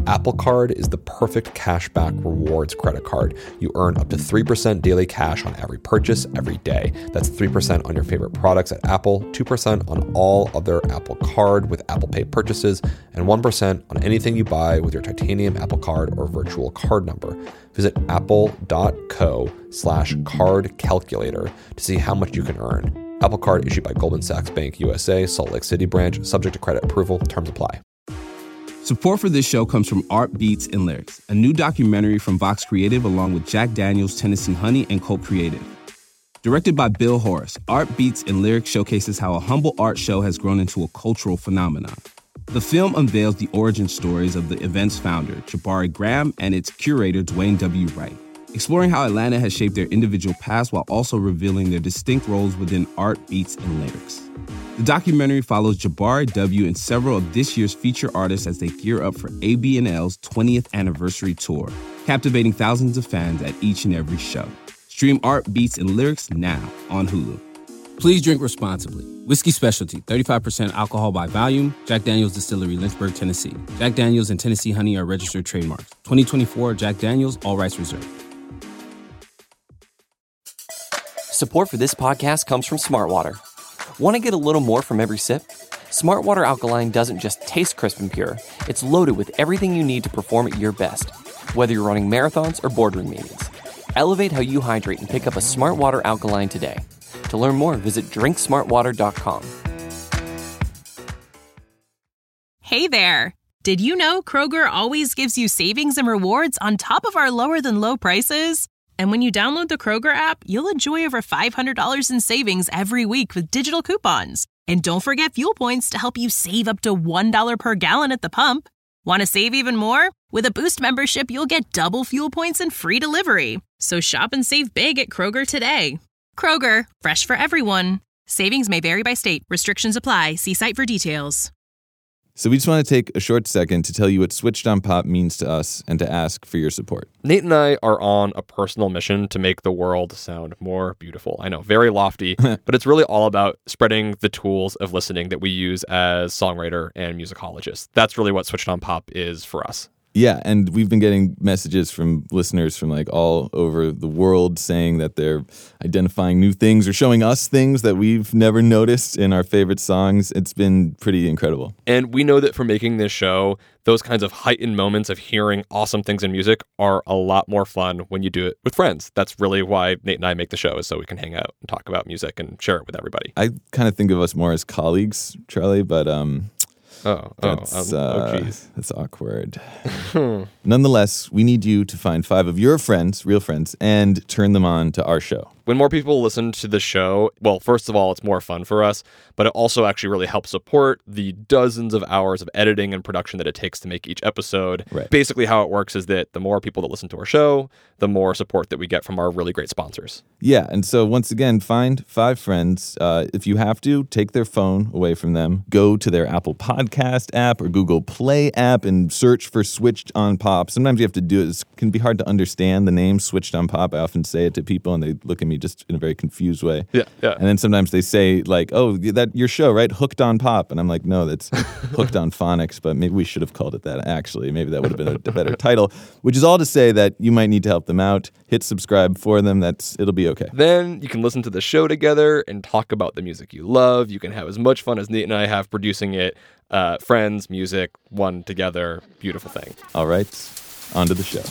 Apple Card is the perfect cashback rewards credit card. You earn up to 3% daily cash on every purchase every day. That's 3% on your favorite products at Apple, 2% on all other Apple Card with Apple Pay purchases, and 1% on anything you buy with your titanium Apple Card or virtual card number. Visit apple.co/card calculator to see how much you can earn. Apple Card issued by Goldman Sachs Bank USA, Salt Lake City branch, subject to credit approval. Terms apply. Support for this show comes from Art Beats and Lyrics, a new documentary from Vox Creative along with Jack Daniels, Tennessee Honey, and Cult Creative. Directed by Bill Horace, Art Beats and Lyrics showcases how a humble art show has grown into a cultural phenomenon. The film unveils the origin stories of the event's founder, Jabari Graham, and its curator, Dwayne W. Wright, exploring how Atlanta has shaped their individual paths while also revealing their distinct roles within Art, Beats, and Lyrics. The documentary follows Jabari W. and several of this year's feature artists as they gear up for AB&L's 20th anniversary tour, captivating thousands of fans at each and every show. Stream Art, Beats, and Lyrics now on Hulu. Please drink responsibly. Whiskey Specialty, 35% alcohol by volume. Jack Daniels Distillery, Lynchburg, Tennessee. Jack Daniels and Tennessee Honey are registered trademarks. 2024 Jack Daniels, all rights reserved. Support for this podcast comes from Smartwater. Want to get a little more from every sip? Smartwater Alkaline doesn't just taste crisp and pure. It's loaded with everything you need to perform at your best, whether you're running marathons or boardroom meetings. Elevate how you hydrate and pick up a Smartwater Alkaline today. To learn more, visit drinksmartwater.com. Hey there! Did you know Kroger always gives you savings and rewards on top of our lower-than-low prices? And when you download the Kroger app, you'll enjoy over $500 in savings every week with digital coupons. And don't forget fuel points to help you save up to $1 per gallon at the pump. Want to save even more? With a Boost membership, you'll get double fuel points and free delivery. So shop and save big at Kroger today. Kroger, fresh for everyone. Savings may vary by state. Restrictions apply. See site for details. So we just want to take a short second to tell you what Switched on Pop means to us and to ask for your support. Nate and I are on a personal mission to make the world sound more beautiful. I know, very lofty, but it's really all about spreading the tools of listening that we use as songwriter and musicologists. That's really what Switched on Pop is for us. Yeah, and we've been getting messages from listeners from like all over the world saying that they're identifying new things or showing us things that we've never noticed in our favorite songs. It's been pretty incredible. And we know that for making this show, those kinds of heightened moments of hearing awesome things in music are a lot more fun when you do it with friends. That's really why Nate and I make the show, is so we can hang out and talk about music and share it with everybody. I kind of think of us more as colleagues, Charlie, but geez. That's awkward. Nonetheless, we need you to find 5 of your friends, real friends, and turn them on to our show. When more people listen to the show, well, first of all, it's more fun for us, but it also actually really helps support the dozens of hours of editing and production that it takes to make each episode. Right. Basically, how it works is that the more people that listen to our show, the more support that we get from our really great sponsors. Yeah, and so once again, find 5 friends. If you have to, take their phone away from them. Go to their Apple Podcast app or Google Play app and search for Switched on Pop. Sometimes you have to do it. It can be hard to understand the name Switched on Pop. I often say it to people and they look at me just in a very confused way. Yeah. And then sometimes they say like, oh, that your show, right? Hooked on Pop. And I'm like, no, that's Hooked on Phonics, but maybe we should have called it that actually. Maybe that would have been a better title, which is all to say that you might need to help them out. Hit subscribe for them. It'll be okay. Then you can listen to the show together and talk about the music you love. You can have as much fun as Nate and I have producing it. Friends, music, one together. Beautiful thing. All right. On to the show.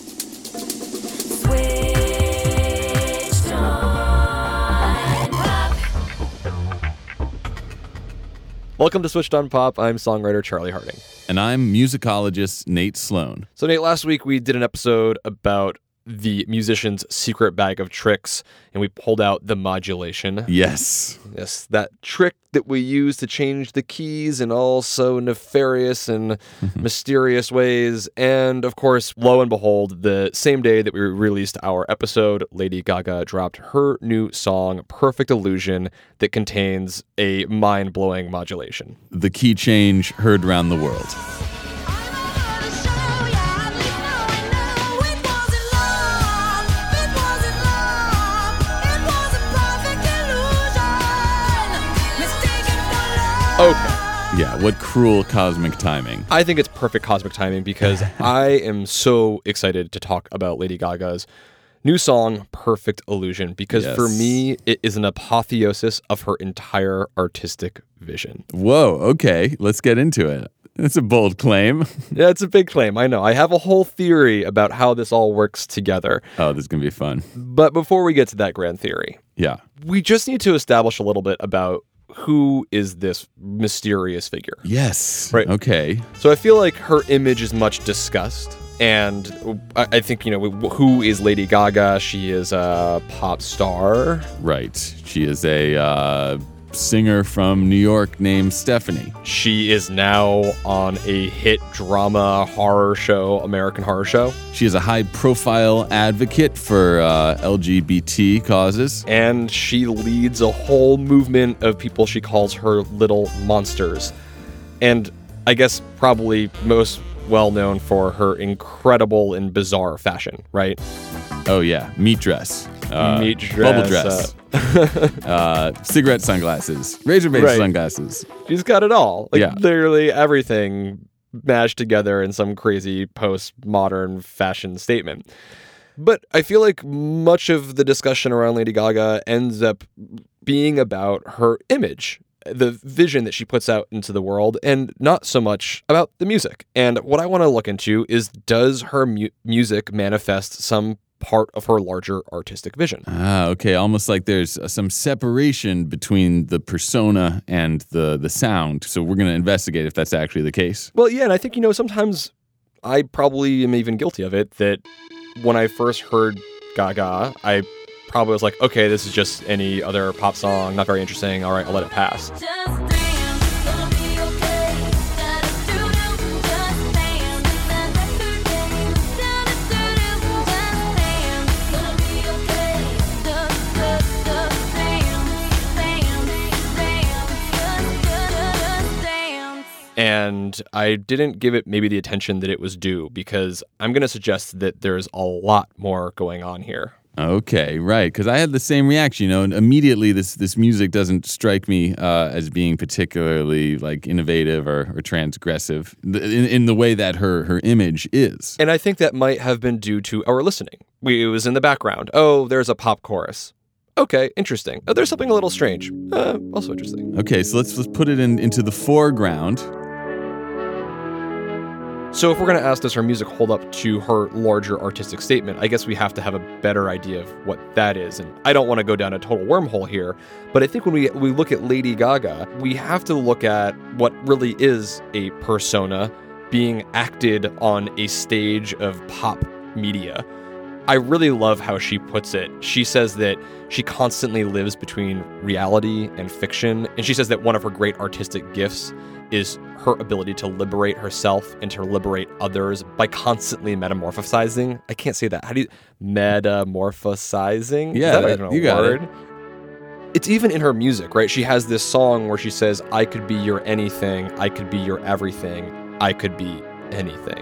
Welcome to Switched on Pop. I'm songwriter Charlie Harding. And I'm musicologist Nate Sloan. So Nate, last week we did an episode about the musician's secret bag of tricks, and we pulled out the modulation. Yes, that trick that we use to change the keys in all so nefarious and mysterious ways. And of course, lo and behold, the same day that we released our episode, Lady Gaga dropped her new song, Perfect Illusion, that contains a mind-blowing modulation. The key change heard around the world. Okay. Yeah, what cruel cosmic timing. I think it's perfect cosmic timing because I am so excited to talk about Lady Gaga's new song, Perfect Illusion, because for me, it is an apotheosis of her entire artistic vision. Whoa, okay, let's get into it. That's a bold claim. Yeah, it's a big claim, I know. I have a whole theory about how this all works together. Oh, this is going to be fun. But before we get to that grand theory, we just need to establish a little bit about who is this mysterious figure. Yes. Right. Okay. So I feel like her image is much discussed. And I think, who is Lady Gaga? She is a pop star. Right. She is a singer from New York named Stephanie. She is now on a hit drama horror show, American Horror Show. She is a high-profile advocate for LGBT causes. And she leads a whole movement of people she calls her little monsters. And I guess probably most well-known for her incredible and bizarre fashion, right? Oh, yeah. Meat dress. Meat dress. Bubble dress. Cigarette sunglasses. Razor-based sunglasses. She's got it all. Literally everything mashed together in some crazy postmodern fashion statement. But I feel like much of the discussion around Lady Gaga ends up being about her image, the vision that she puts out into the world, and not so much about the music. And what I want to look into is, does her music manifest some part of her larger artistic vision? Okay. Almost like there's some separation between the persona and the sound. So we're going to investigate if that's actually the case. Well, yeah, and I think, sometimes I probably am even guilty of it, that when I first heard Gaga, I probably was like, okay, this is just any other pop song, not very interesting. All right, I'll let it pass. And I didn't give it maybe the attention that it was due, because I'm going to suggest that there's a lot more going on here. Okay, right, because I had the same reaction, and immediately this music doesn't strike me as being particularly innovative or transgressive in the way that her image is. And I think that might have been due to our listening. It was in the background. Oh, there's a pop chorus. Okay, interesting. Oh, there's something a little strange. Also interesting. Okay, so let's put it into the foreground. So if we're going to ask, does her music hold up to her larger artistic statement, I guess we have to have a better idea of what that is. And I don't want to go down a total wormhole here, but I think when we look at Lady Gaga, we have to look at what really is a persona being acted on a stage of pop media. I really love how she puts it. She says that she constantly lives between reality and fiction, and she says that one of her great artistic gifts is her ability to liberate herself and to liberate others by constantly metamorphosizing. I can't say that. How do you... Metamorphosizing? Yeah, is that even a you got word? it. It's even in her music, right? She has this song where she says, I could be your anything, I could be your everything, I could be anything.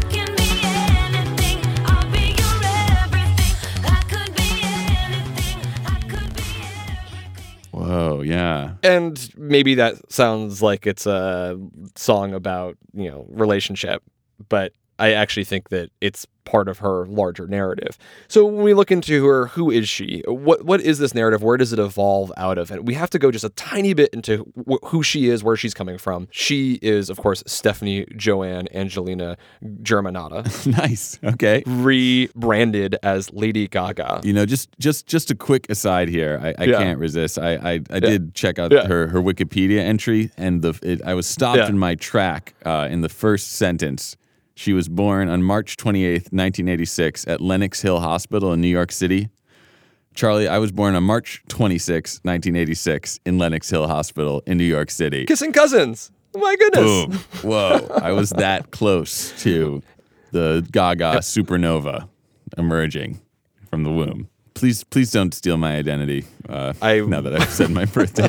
Whoa, yeah. And maybe that sounds like it's a song about, relationship, but I actually think that it's part of her larger narrative. So when we look into her, who is she? What is this narrative? Where does it evolve out of? And we have to go just a tiny bit into who she is, where she's coming from. She is, of course, Stephanie Joanne Angelina Germanotta. Nice. Okay. Rebranded as Lady Gaga. Just a quick aside here. I can't resist. I did check out her Wikipedia entry, and I was stopped in my track in the first sentence. She was born on March 28th, 1986 at Lenox Hill Hospital in New York City. Charlie, I was born on March 26th, 1986 in Lenox Hill Hospital in New York City. Kissing cousins. Oh my goodness. Boom. Whoa. I was that close to the Gaga supernova emerging from the womb. Please don't steal my identity now that I've said my birthday.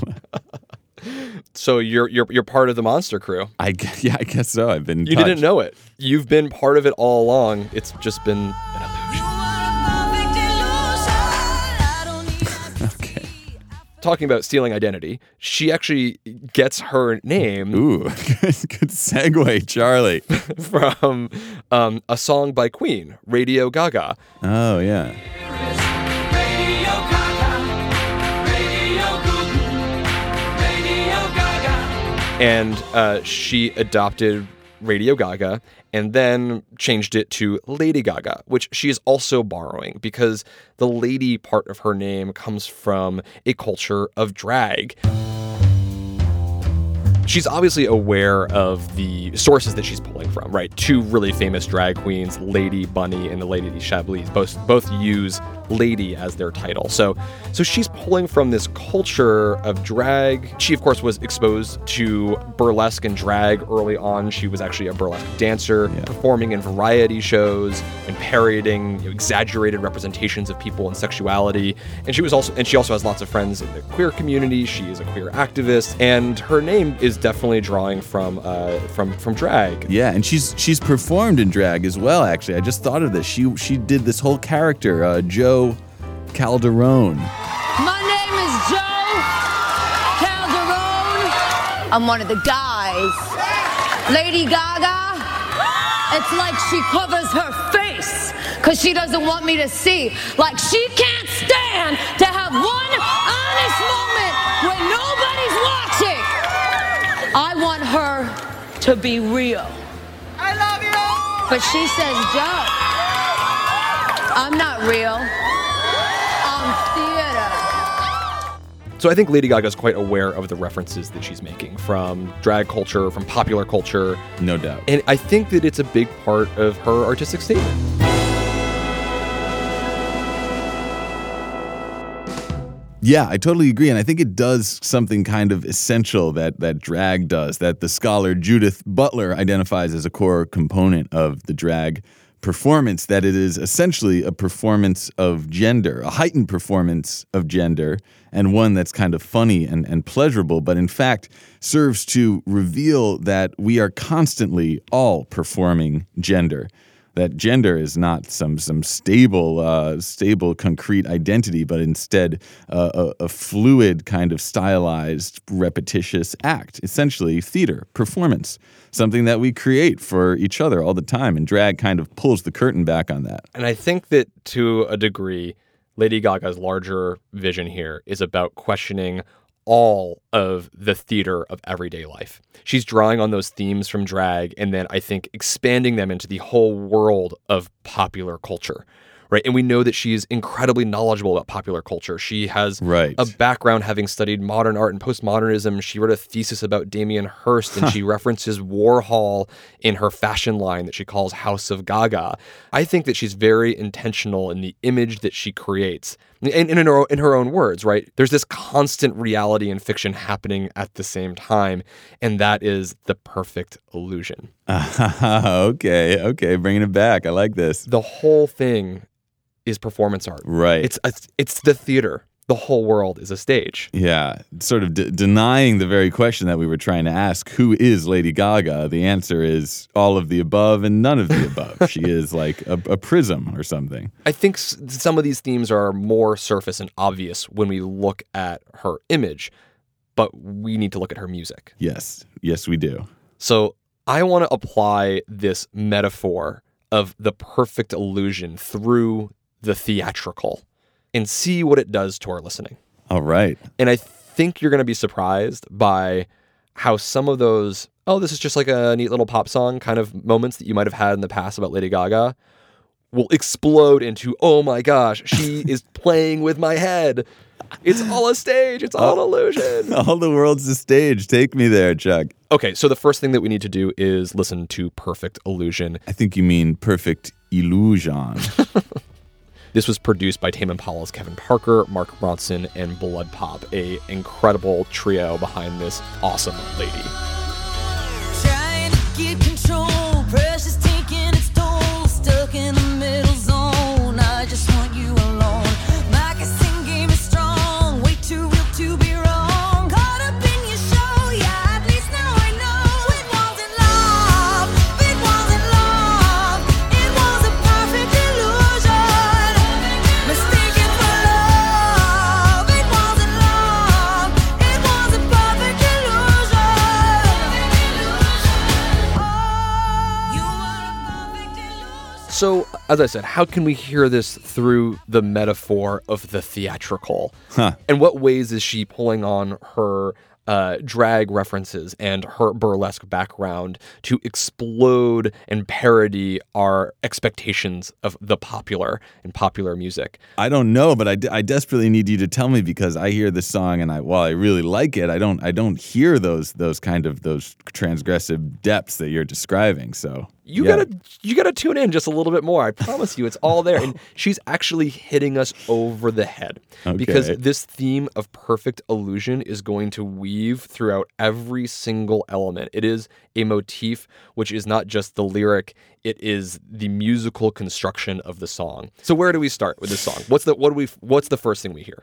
So you're part of the monster crew. I guess so. I've been. You touched. didn't know it. You've been part of it all along. It's just been an illusion. Okay. talking about stealing identity, she actually gets her name. Ooh, good segue, Charlie. From a song by Queen, Radio Gaga. Oh, yeah. And she adopted Radio Gaga and then changed it to Lady Gaga, which she is also borrowing because the lady part of her name comes from a culture of drag. She's obviously aware of the sources that she's pulling from, right? Two really famous drag queens, Lady Bunny and the Lady Chablis, both use Lady as their title. So she's pulling from this culture of drag. She, of course, was exposed to burlesque and drag early on. She was actually a burlesque dancer, performing in variety shows and parodying exaggerated representations of people and sexuality. And she also has lots of friends in the queer community. She is a queer activist, and her name is definitely drawing from drag. Yeah, and she's performed in drag as well. Actually, I just thought of this. She did this whole character, Joe Calderone. My name is Joe Calderone. I'm one of the guys. Lady Gaga, it's like she covers her face because she doesn't want me to see. Like she can't stand to have one honest moment when nobody's watching. I want her to be real. I love you. But she says, Joe, I'm not real. So I think Lady Gaga is quite aware of the references that she's making from drag culture, from popular culture. No doubt. And I think that it's a big part of her artistic statement. Yeah, I totally agree. And I think it does something kind of essential that drag does, that the scholar Judith Butler identifies as a core component of the drag performance, that it is essentially a performance of gender, a heightened performance of gender, and one that's kind of funny and pleasurable, but in fact serves to reveal that we are constantly all performing gender. That gender is not some stable, concrete identity, but instead a fluid kind of stylized, repetitious act, essentially theater, performance, something that we create for each other all the time, and drag kind of pulls the curtain back on that. And I think that to a degree, Lady Gaga's larger vision here is about questioning all of the theater of everyday life. She's drawing on those themes from drag and then I think expanding them into the whole world of popular culture, right? And we know that she's incredibly knowledgeable about popular culture. She has a background having studied modern art and postmodernism. She wrote a thesis about Damien Hirst, and she references Warhol in her fashion line that she calls House of Gaga. I think that she's very intentional in the image that she creates. And in her own words, right? There's this constant reality and fiction happening at the same time, and that is the perfect illusion. Okay, bringing it back. I like this. The whole thing is performance art. Right. It's the theater. The whole world is a stage. Yeah, sort of denying the very question that we were trying to ask, who is Lady Gaga? The answer is all of the above and none of the above. She is like a prism or something. I think some of these themes are more surface and obvious when we look at her image, but we need to look at her music. Yes, we do. So I want to apply this metaphor of the perfect illusion through the theatrical and see what it does to our listening. All right. And I think you're going to be surprised by how some of those, this is just like a neat little pop song kind of moments that you might have had in the past about Lady Gaga will explode into, oh my gosh, she is playing with my head. It's all a stage. It's all an illusion. All the world's a stage. Take me there, Chuck. Okay, so the first thing that we need to do is listen to Perfect Illusion. I think you mean Perfect Illusion. This was produced by Tame Impala's Kevin Parker, Mark Ronson, and Blood Pop, a incredible trio behind this awesome lady. Trying to get control, precious taking its toll, stuck in the middle zone. I just want you alone. My kissing game is strong, way too real to be wrong. Caught up in your show, yeah, at least now I know. It wasn't love, it wasn't love. It was a perfect illusion. Mistaken for love, it wasn't love. So, as I said, how can we hear this through the metaphor of the theatrical? And what ways is she pulling on her drag references and her burlesque background to explode and parody our expectations of the popular and popular music? I don't know, but I desperately need you to tell me, because I hear this song and while I really like it, I don't hear those transgressive depths that you're describing. So you gotta tune in just a little bit more. I promise you, it's all there. And she's actually hitting us over the head, because this theme of perfect illusion is going to weave throughout every single element. It is a motif which is not just the lyric, it is the musical construction of the song. So where do we start with this song? What's the first thing we hear?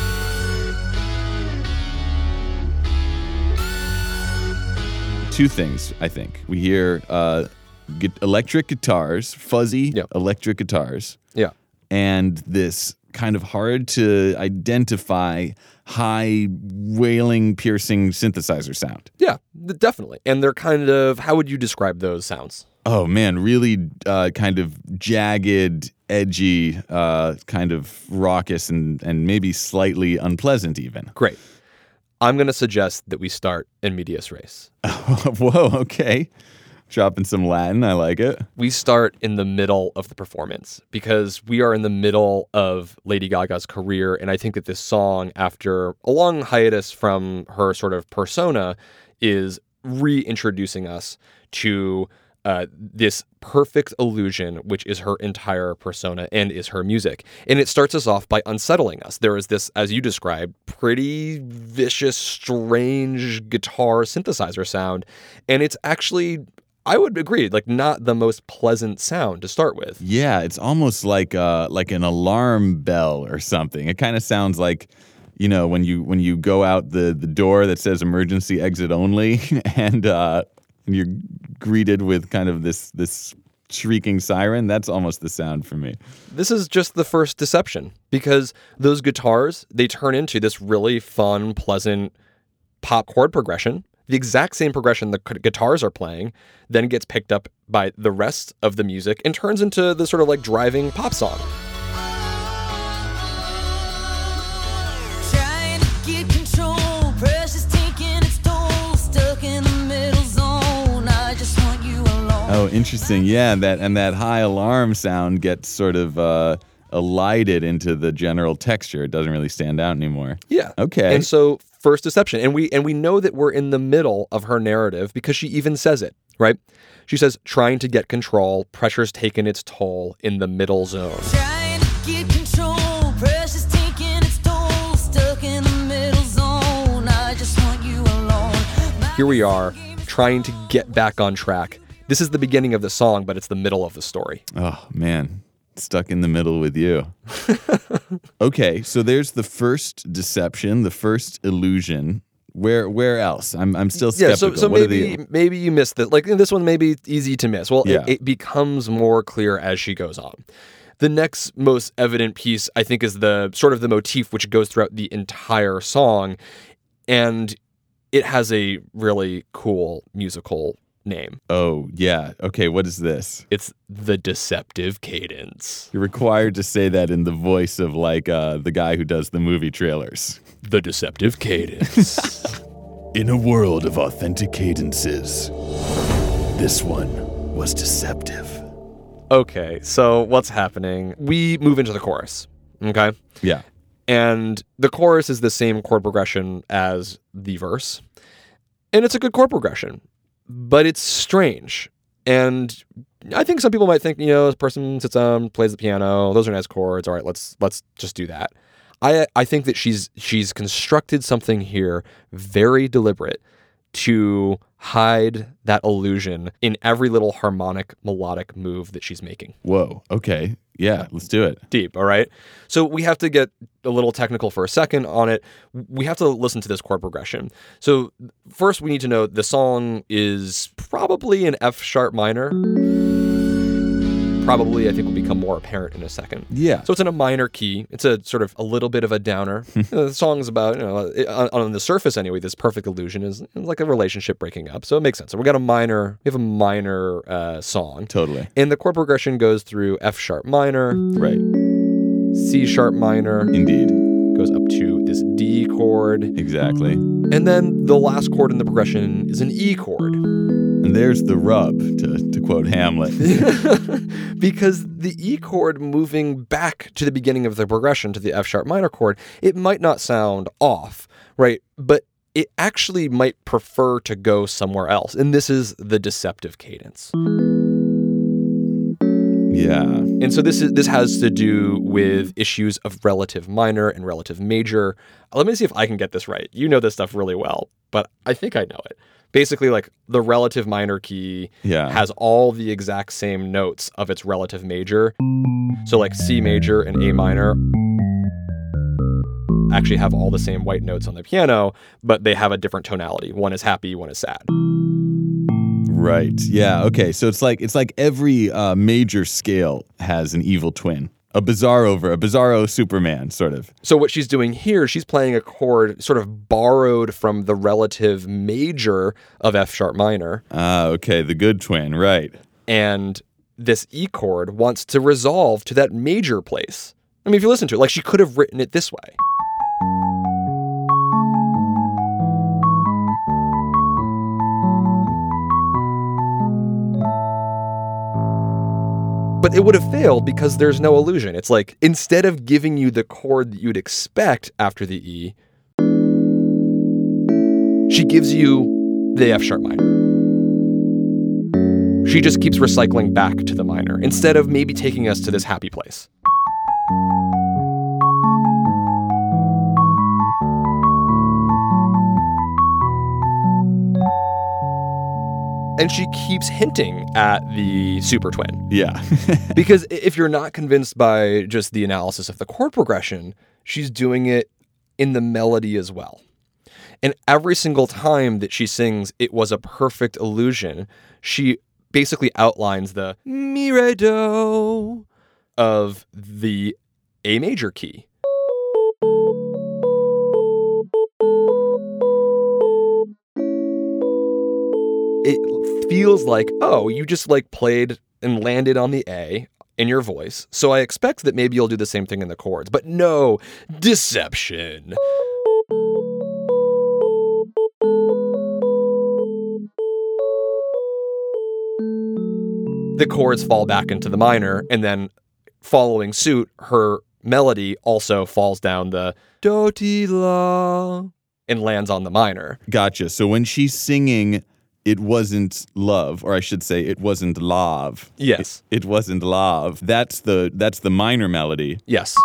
Two things, I think. We hear electric guitars, fuzzy electric guitars. Yeah. And this kind of hard to identify high wailing, piercing synthesizer sound. Yeah, definitely. And they're kind of, how would you describe those sounds? Oh man, really kind of jagged, edgy, kind of raucous and maybe slightly unpleasant even. Great. I'm going to suggest that we start in medias res. Whoa, okay. Dropping some Latin, I like it. We start in the middle of the performance because we are in the middle of Lady Gaga's career, and I think that this song, after a long hiatus from her sort of persona, is reintroducing us to this perfect illusion, which is her entire persona and is her music. And it starts us off by unsettling us. There is this, as you described, pretty vicious, strange guitar synthesizer sound, and it's actually, I would agree, like not the most pleasant sound to start with. Yeah, it's almost like an alarm bell or something. It kind of sounds like, you know, when you go out the door that says emergency exit only, and you're greeted with kind of this shrieking siren. That's almost the sound for me. This is just the first deception, because those guitars, they turn into this really fun, pleasant pop chord progression. The exact same progression the guitars are playing then gets picked up by the rest of the music and turns into the sort of like driving pop song. Trying to get control, pressure's taking its toll, stuck in the middle zone. I just want you alone. Oh, interesting. Yeah, that high alarm sound gets sort of elided into the general texture. It doesn't really stand out anymore. Yeah. Okay. And so first deception. And we know that we're in the middle of her narrative because she even says it, right? She says, trying to get control, pressure's taken its toll in the middle zone. Trying to get control, pressure's taking its toll, stuck in the middle zone. I just want you alone. Here we are, trying to get back on track. This is the beginning of the song, but it's the middle of the story. Oh, man. Stuck in the middle with you. Okay, so there's the first deception, the first illusion. Where else? I'm still skeptical. Yeah, so maybe you missed that. Like this one, maybe it's easy to miss. Well, it becomes more clear as she goes on. The next most evident piece, I think, is the sort of the motif which goes throughout the entire song, and it has a really cool musical name. Oh, yeah. Okay, what is this? It's the deceptive cadence. You're required to say that in the voice of like the guy who does the movie trailers. The deceptive cadence. In a world of authentic cadences, this one was deceptive. Okay, so what's happening? We move into the chorus, okay? Yeah. And the chorus is the same chord progression as the verse. And it's a good chord progression. But it's strange. And I think some people might think, you know, this person sits down, plays the piano, those are nice chords. All right, let's just do that. I think that she's constructed something here very deliberate to hide that illusion in every little harmonic, melodic move that she's making. Whoa, okay. Yeah, let's do it. Deep, all right? So we have to get a little technical for a second on it. We have to listen to this chord progression. So first we need to know the song is probably in F sharp minor. probably, I think, will become more apparent in a second. Yeah. So it's in a minor key. It's a sort of a little bit of a downer. The song's about, on the surface anyway, this perfect illusion is like a relationship breaking up. So it makes sense. So we have a minor song. Totally. And the chord progression goes through F sharp minor. Right. C sharp minor. Indeed. Goes up to this D chord. Exactly. And then the last chord in the progression is an E chord. And there's the rub, to quote Hamlet. Because the E chord moving back to the beginning of the progression to the F sharp minor chord, it might not sound off, right? But it actually might prefer to go somewhere else. And this is the deceptive cadence. Yeah. And so this has to do with issues of relative minor and relative major. Let me see if I can get this right. You know this stuff really well, but I think I know it. Basically, like the relative minor key has all the exact same notes of its relative major. So like C major and A minor actually have all the same white notes on the piano, but they have a different tonality. One is happy, one is sad. Right. Yeah. Okay. So it's like every major scale has an evil twin. A Bizarro Superman, sort of. So what she's doing here, she's playing a chord sort of borrowed from the relative major of F sharp minor. Ah, okay. The good twin, right. And this E chord wants to resolve to that major place. I mean, if you listen to it, like she could have written it this way. But it would have failed because there's no illusion. It's like, instead of giving you the chord that you'd expect after the E, she gives you the F sharp minor. She just keeps recycling back to the minor, instead of maybe taking us to this happy place. And she keeps hinting at the super twin. Yeah. Because if you're not convinced by just the analysis of the chord progression, she's doing it in the melody as well. And every single time that she sings "It Was a Perfect Illusion," she basically outlines the mi, re, do of the A major key. It feels like, oh, you just like played and landed on the A in your voice. So I expect that maybe you'll do the same thing in the chords. But no, deception. The chords fall back into the minor, and then following suit, her melody also falls down the do, ti, la, and lands on the minor. Gotcha. So when she's singing "It Wasn't Love," or I should say "It Wasn't Love." Yes. It wasn't love. That's the minor melody. Yes.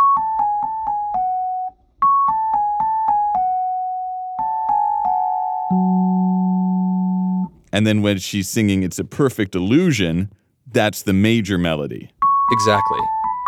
And then when she's singing "It's a Perfect Illusion," that's the major melody. Exactly.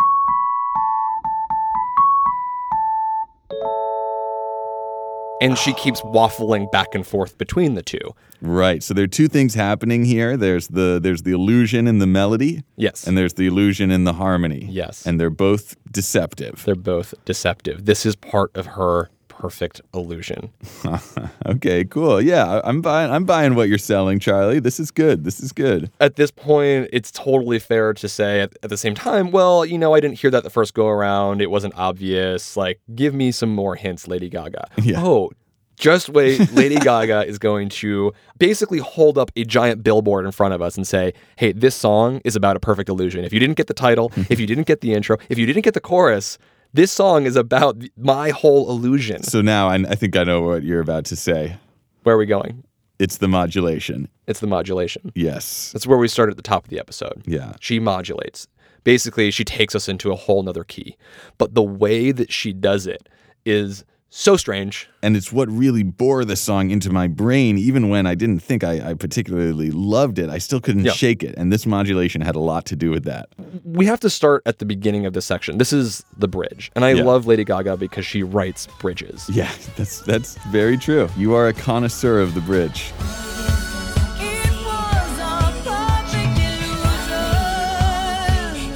And she keeps waffling back and forth between the two. Right. So there are two things happening here. There's the illusion in the melody. Yes. And there's the illusion in the harmony. Yes. And they're both deceptive. They're both deceptive. This is part of her perfect illusion. Okay, cool. Yeah, I'm buying what you're selling, Charlie. This is good. At this point, it's totally fair to say at the same time, well, I didn't hear that the first go around. It wasn't obvious. Like, give me some more hints, Lady Gaga. Yeah. Oh, just wait. Lady Gaga is going to basically hold up a giant billboard in front of us and say, hey, this song is about a perfect illusion. If you didn't get the title, if you didn't get the intro, if you didn't get the chorus, this song is about my whole illusion. So now I think I know what you're about to say. Where are we going? It's the modulation. It's the modulation. Yes. That's where we start at the top of the episode. Yeah. She modulates. Basically, she takes us into a whole nother key. But the way that she does it is so strange. And it's what really bore the song into my brain. Even when I didn't think I particularly loved it, I still couldn't shake it. And this modulation had a lot to do with that. We have to start at the beginning of this section. This is the bridge. And I love Lady Gaga because she writes bridges. Yeah, that's very true. You are a connoisseur of the bridge. It was a perfect illusion.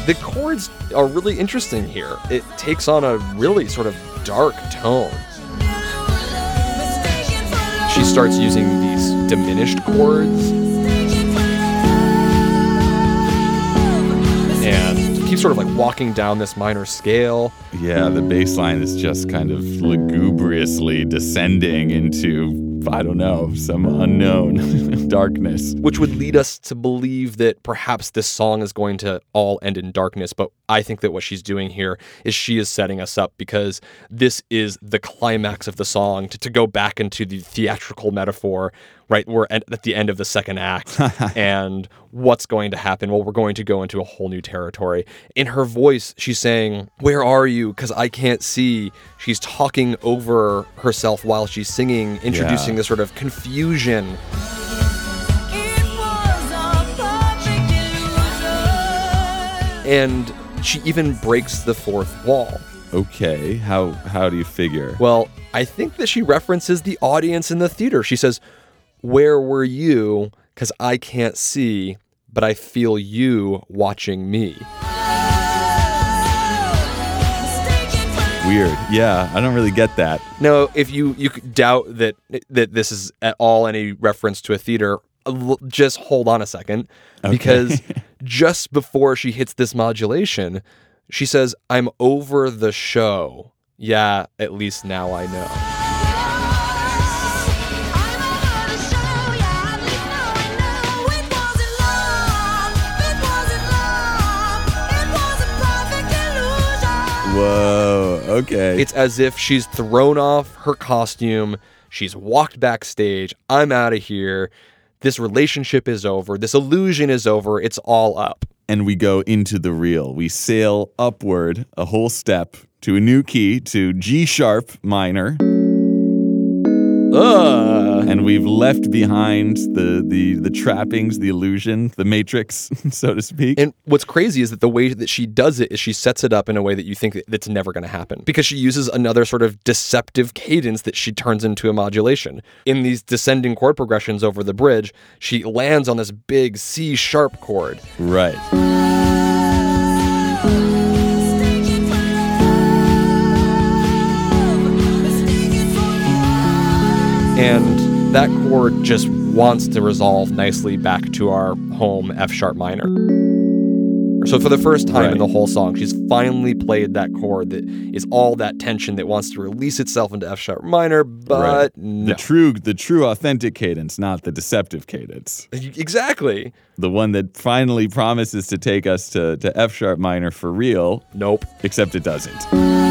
The chords are really interesting here. It takes on a really sort of dark tone. She starts using these diminished chords and keeps sort of like walking down this minor scale. Yeah, the bass line is just kind of lugubriously descending into, I don't know, some unknown darkness. Which would lead us to believe that perhaps this song is going to all end in darkness. But I think that what she's doing here is she is setting us up, because this is the climax of the song. To go back into the theatrical metaphor, right? We're at the end of the second act. And what's going to happen? Well, we're going to go into a whole new territory. In her voice, she's saying, "Where are you? Because I can't see." She's talking over herself while she's singing, introducing this sort of confusion. And she even breaks the fourth wall. Okay, how do you figure? Well, I think that she references the audience in the theater. She says, "Where were you? Because I can't see, but I feel you watching me." Weird. Yeah, I don't really get that. No, if you doubt that this is at all any reference to a theater, just hold on a second. Okay. Because just before she hits this modulation, she says, "I'm over the show. Yeah, at least now I know." Whoa, okay. It's as if she's thrown off her costume. She's walked backstage. I'm out of here. This relationship is over. This illusion is over. It's all up. And we go into the real. We sail upward a whole step to a new key, to G sharp minor. And we've left behind the trappings, the illusion, the matrix, so to speak. And what's crazy is that the way that she does it is she sets it up in a way that you think that's never going to happen, because she uses another sort of deceptive cadence that she turns into a modulation. In these descending chord progressions over the bridge, she lands on this big C sharp chord. Right. And that chord just wants to resolve nicely back to our home F sharp minor. So for the first time in the whole song, she's finally played that chord that is all that tension that wants to release itself into F sharp minor, but no. The true authentic cadence, not the deceptive cadence. Exactly. The one that finally promises to take us to F sharp minor for real. Nope. Except it doesn't.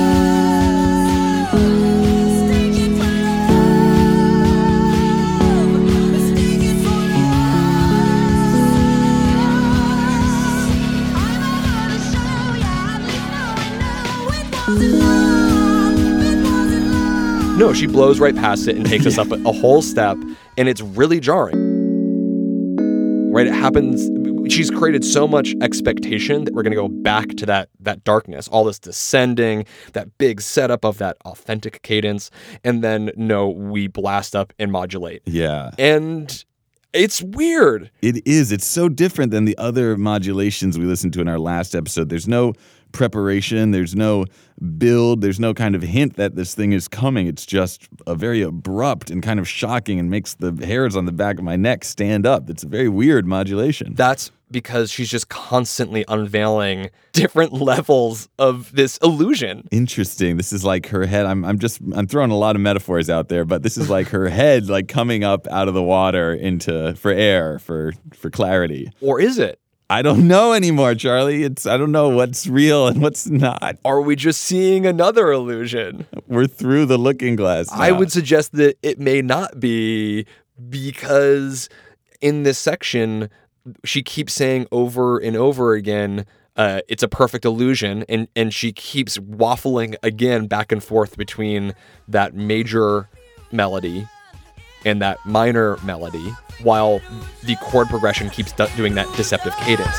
No, she blows right past it and takes us up a whole step, and it's really jarring. Right? It happens. She's created so much expectation that we're going to go back to that darkness, all this descending, that big setup of that authentic cadence, and then no, we blast up and modulate. Yeah. And it's weird. It is. It's so different than the other modulations we listened to in our last episode. There's no preparation. There's no build. There's no kind of hint that this thing is coming. It's just a very abrupt and kind of shocking and makes the hairs on the back of my neck stand up. It's a very weird modulation. That's because she's just constantly unveiling different levels of this illusion. Interesting. This is like her head. I'm throwing a lot of metaphors out there, but this is like her head like coming up out of the water for air, for clarity. Or is it? I don't know anymore, Charlie. I don't know what's real and what's not. Are we just seeing another illusion? We're through the looking glass now. I would suggest that it may not be, because in this section, she keeps saying over and over again, it's a perfect illusion, and she keeps waffling again back and forth between that major melody and that minor melody, while the chord progression keeps doing that deceptive cadence.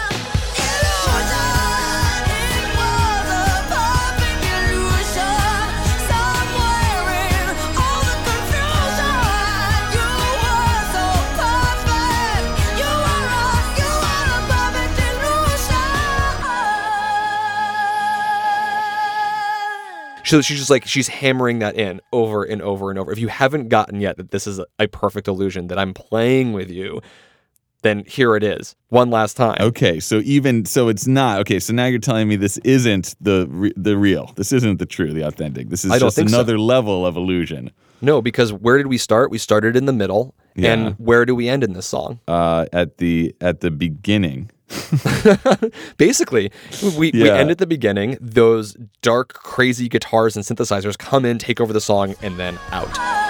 So she's just like, she's hammering that in over and over and over. If you haven't gotten yet that this is a perfect illusion, that I'm playing with you, then here it is, one last time. Okay, so it's not. Okay, so now you're telling me this isn't the real. This isn't the true, the authentic. This is just another level of illusion. No, because where did we start? We started in the middle. Yeah. And where do we end in this song? At the beginning. Basically, we end at the beginning. Those dark, crazy guitars and synthesizers come in, take over the song, and then out.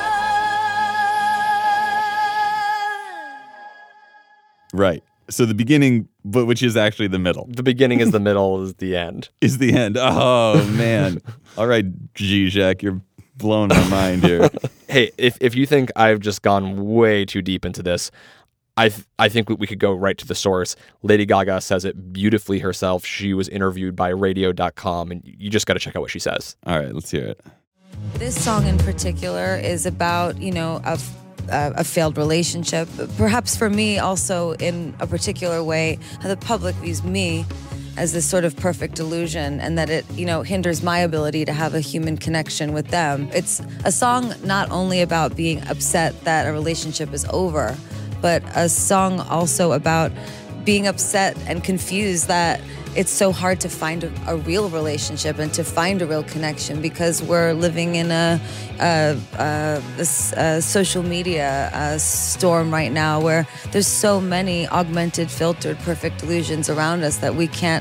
Right. So the beginning, but which is actually the middle. The beginning is the middle, is the end. Is the end. Oh, man. All right, Zizek, you're blowing my mind here. Hey, if you think I've just gone way too deep into this, I think we could go right to the source. Lady Gaga says it beautifully herself. She was interviewed by radio.com, and you just got to check out what she says. All right, let's hear it. This song in particular is about, a failed relationship. Perhaps for me also in a particular way, how the public views me as this sort of perfect illusion, and that it, hinders my ability to have a human connection with them. It's a song not only about being upset that a relationship is over, but a song also about being upset and confused that it's so hard to find a real relationship and to find a real connection, because we're living in a social media storm right now where there's so many augmented, filtered, perfect illusions around us that we can't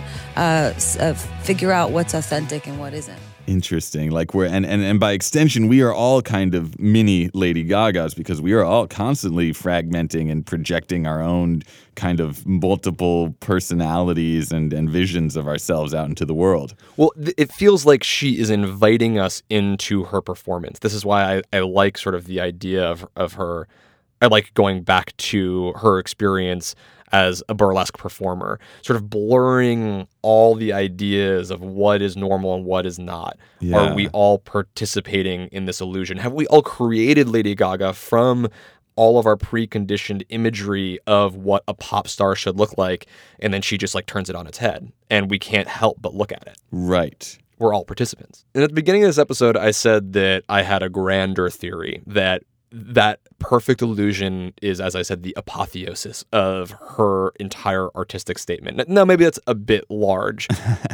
figure out what's authentic and what isn't. Interesting. Like and by extension, we are all kind of mini Lady Gagas, because we are all constantly fragmenting and projecting our own kind of multiple personalities and visions of ourselves out into the world. Well, it feels like she is inviting us into her performance. This is why I like sort of the idea of her. I like going back to her experience as a burlesque performer, sort of blurring all the ideas of what is normal and what is not. Yeah. Are we all participating in this illusion? Have we all created Lady Gaga from all of our preconditioned imagery of what a pop star should look like, and then she just turns it on its head, and we can't help but look at it? Right. We're all participants. And at the beginning of this episode, I said that I had a grander theory that perfect illusion is, as I said, the apotheosis of her entire artistic statement. Now, maybe that's a bit large.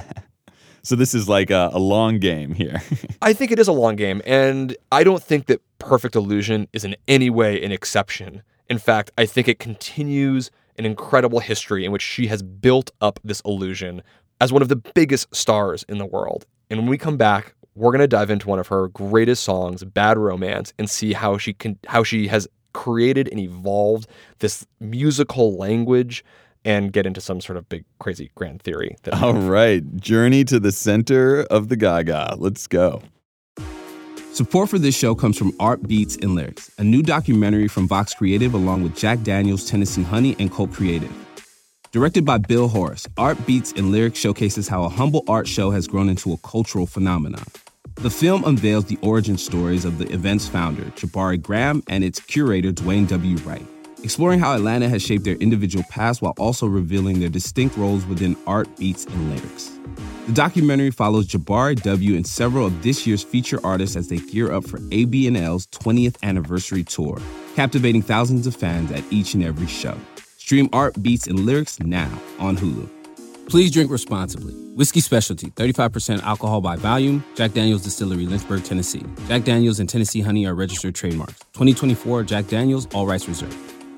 So this is like a long game here. I think it is a long game, and I don't think that perfect illusion is in any way an exception. In fact, I think it continues an incredible history in which she has built up this illusion as one of the biggest stars in the world. And when we come back, we're going to dive into one of her greatest songs, Bad Romance, and see how she has created and evolved this musical language, and get into some sort of big, crazy, grand theory. All right. Journey to the center of the Gaga. Let's go. Support for this show comes from Art Beats and Lyrics, a new documentary from Vox Creative along with Jack Daniels, Tennessee Honey, and Colt Creative. Directed by Bill Horace, Art Beats and Lyrics showcases how a humble art show has grown into a cultural phenomenon. The film unveils the origin stories of the event's founder, Jabari Graham, and its curator, Dwayne W. Wright, exploring how Atlanta has shaped their individual past while also revealing their distinct roles within art, beats, and lyrics. The documentary follows Jabari W. and several of this year's feature artists as they gear up for AB&L's 20th anniversary tour, captivating thousands of fans at each and every show. Stream Art, Beats, and Lyrics now on Hulu. Please drink responsibly. Whiskey Specialty, 35% alcohol by volume. Jack Daniel's Distillery, Lynchburg, Tennessee. Jack Daniel's and Tennessee Honey are registered trademarks. 2024 Jack Daniel's, all rights reserved.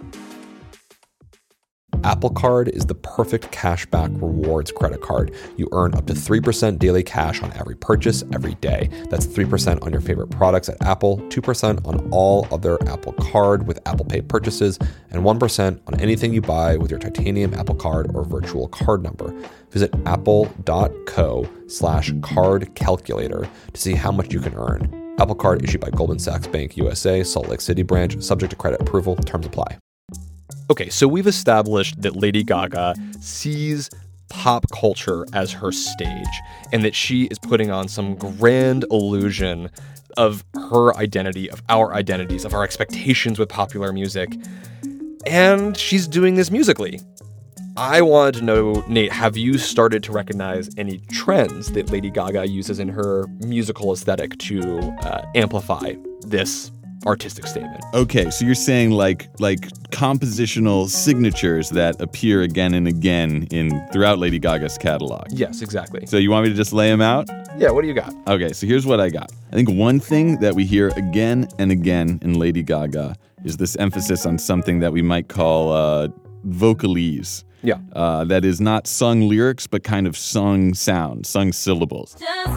Apple Card is the perfect cashback rewards credit card. You earn up to 3% daily cash on every purchase every day. That's 3% on your favorite products at Apple, 2% on all other Apple Card with Apple Pay purchases, and 1% on anything you buy with your titanium Apple Card or virtual card number. Visit apple.co/card calculator to see how much you can earn. Apple Card issued by Goldman Sachs Bank USA, Salt Lake City branch, subject to credit approval. Terms apply. Okay, so we've established that Lady Gaga sees pop culture as her stage, and that she is putting on some grand illusion of her identity, of our identities, of our expectations with popular music. And she's doing this musically. I wanted to know, Nate, have you started to recognize any trends that Lady Gaga uses in her musical aesthetic to amplify this artistic statement? Okay, so you're saying like compositional signatures that appear again and again throughout Lady Gaga's catalog. Yes, exactly. So you want me to just lay them out? Yeah, what do you got? Okay, so here's what I got. I think one thing that we hear again and again in Lady Gaga is this emphasis on something that we might call vocalese. Yeah. That is not sung lyrics, but kind of sung sound, sung syllables.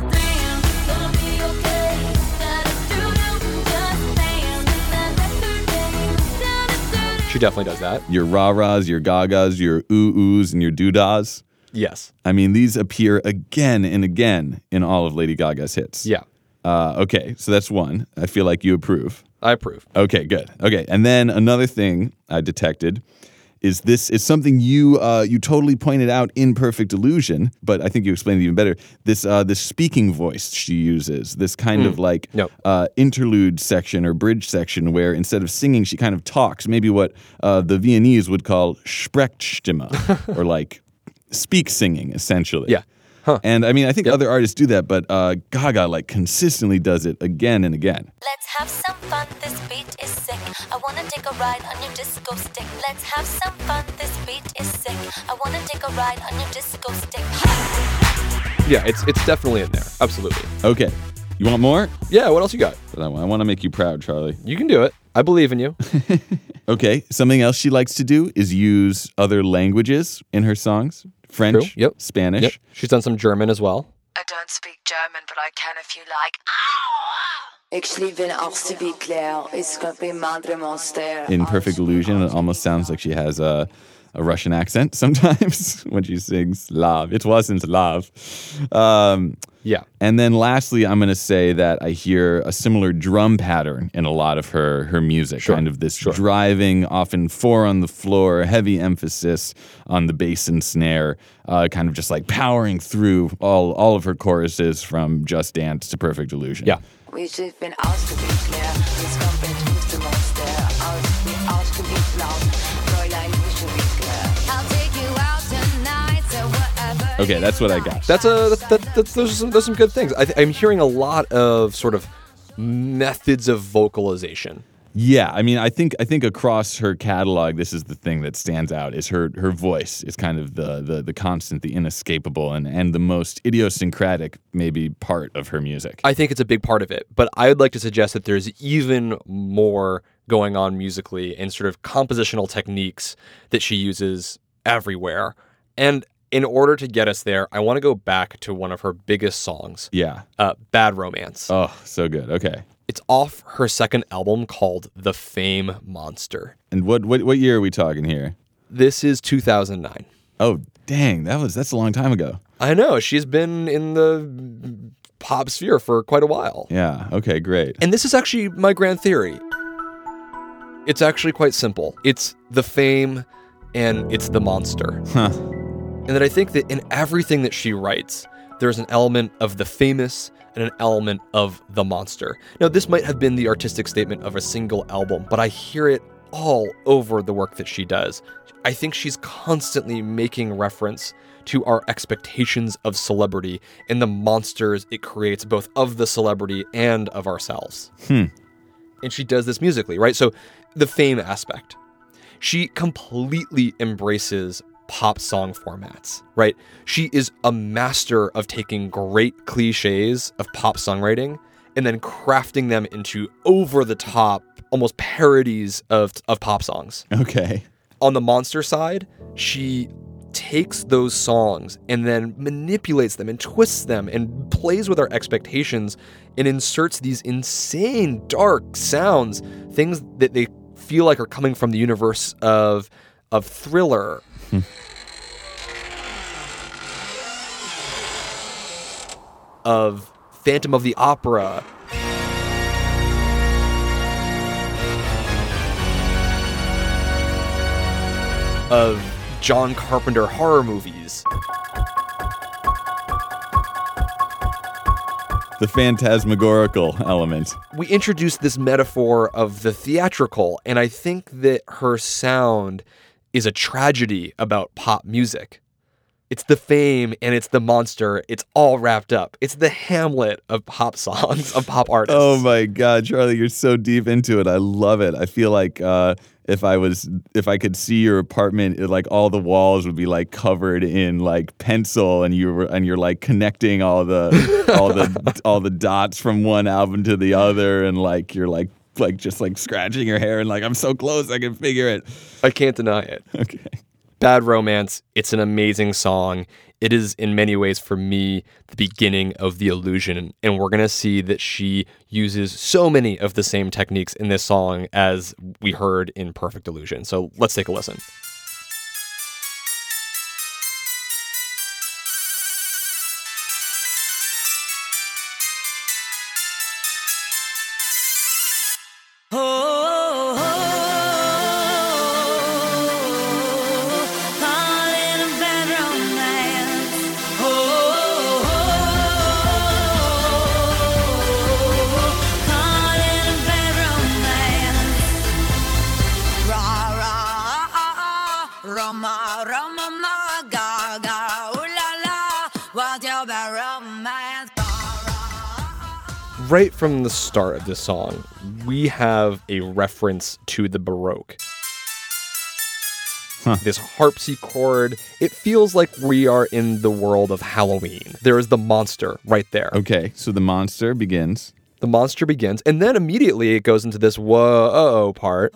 She definitely does that. Your rah-rahs, your gagas, your ooh-oohs, and your doo-dahs. Yes. I mean, these appear again and again in all of Lady Gaga's hits. Yeah. Okay, so that's one. I feel like you approve. I approve. Okay, good. Okay, and then another thing I detected is this is something you totally pointed out in Perfect Illusion, but I think you explained it even better. This speaking voice she uses, this kind of like interlude section or bridge section where instead of singing, she kind of talks, maybe what the Viennese would call Sprechstimme, or like speak singing, essentially. Yeah. Huh. And I mean, I think other artists do that, but Gaga like consistently does it again and again. Let's have some fun, this beat is sick. I wanna take a ride on your disco stick. Let's have some fun, this beat is sick. I wanna take a ride on your disco stick. Yeah, it's definitely in there. Absolutely. Okay. You want more? Yeah, what else you got? I want to make you proud, Charlie. You can do it. I believe in you. Okay, something else she likes to do is use other languages in her songs. French, True. Yep. Spanish. Yep. She's done some German as well. I don't speak German, but I can if you like. In Perfect Illusion, it almost sounds like she has a Russian accent sometimes when she sings love. It wasn't love. Yeah. And then lastly, I'm going to say that I hear a similar drum pattern in a lot of her music. Sure. Kind of this driving, often four on the floor, heavy emphasis on the bass and snare, kind of just like powering through all of her choruses from Just Dance to Perfect Illusion. Yeah. Okay, that's what I got. Those are some good things. I'm hearing a lot of sort of methods of vocalization. Yeah, I mean, I think across her catalog, this is the thing that stands out: is her voice is kind of the constant, the inescapable, and the most idiosyncratic maybe part of her music. I think it's a big part of it, but I would like to suggest that there's even more going on musically and sort of compositional techniques that she uses everywhere. And in order to get us there, I want to go back to one of her biggest songs. Yeah. Bad Romance. Oh, so good. Okay. It's off her second album called The Fame Monster. And what year are we talking here? This is 2009. Oh, dang. That's a long time ago. I know. She's been in the pop sphere for quite a while. Yeah. Okay, great. And this is actually my grand theory. It's actually quite simple. It's the fame and it's the monster. Huh. And that I think that in everything that she writes, there's an element of the famous and an element of the monster. Now, this might have been the artistic statement of a single album, but I hear it all over the work that she does. I think she's constantly making reference to our expectations of celebrity and the monsters it creates both of the celebrity and of ourselves. And she does this musically, right? So the fame aspect. She completely embraces pop song formats, right? She is a master of taking great cliches of pop songwriting and then crafting them into over-the-top, almost parodies of pop songs. Okay. On the monster side, she takes those songs and then manipulates them and twists them and plays with our expectations and inserts these insane dark sounds, things that they feel like are coming from the universe of Thriller. Of Phantom of the Opera. Of John Carpenter horror movies. The phantasmagorical element. We introduced this metaphor of the theatrical, and I think that her sound is a tragedy about pop music. It's the fame and it's the monster. It's all wrapped up. It's the Hamlet of pop songs, of pop artists. Oh my God, Charlie, you're so deep into it. I love it. I feel like if I could see your apartment, like all the walls would be like covered in like pencil, and you're like connecting all the dots from one album to the other, and like you're like just like scratching your hair and like, I'm so close, I can figure it. I can't deny it. Okay. Bad Romance, it's an amazing song. It is in many ways for me the beginning of The Illusion, and we're going to see that she uses so many of the same techniques in this song as we heard in Perfect Illusion. So let's take a listen. Right from the start of this song, we have a reference to the Baroque. This harpsichord, it feels like we are in the world of Halloween. There is the monster right there. Okay, so the monster begins. The monster begins, and then immediately it goes into this whoa part.